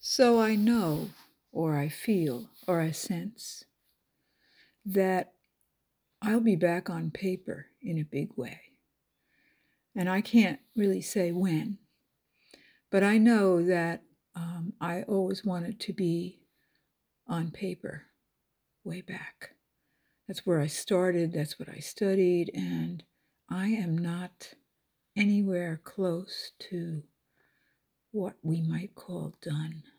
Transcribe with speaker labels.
Speaker 1: So I know, or I feel, or I sense that I'll be back on paper in a big way. And I can't really say when, but I know that I always wanted to be on paper way back. That's where I started, that's what I studied, and I am not anywhere close to what we might call done.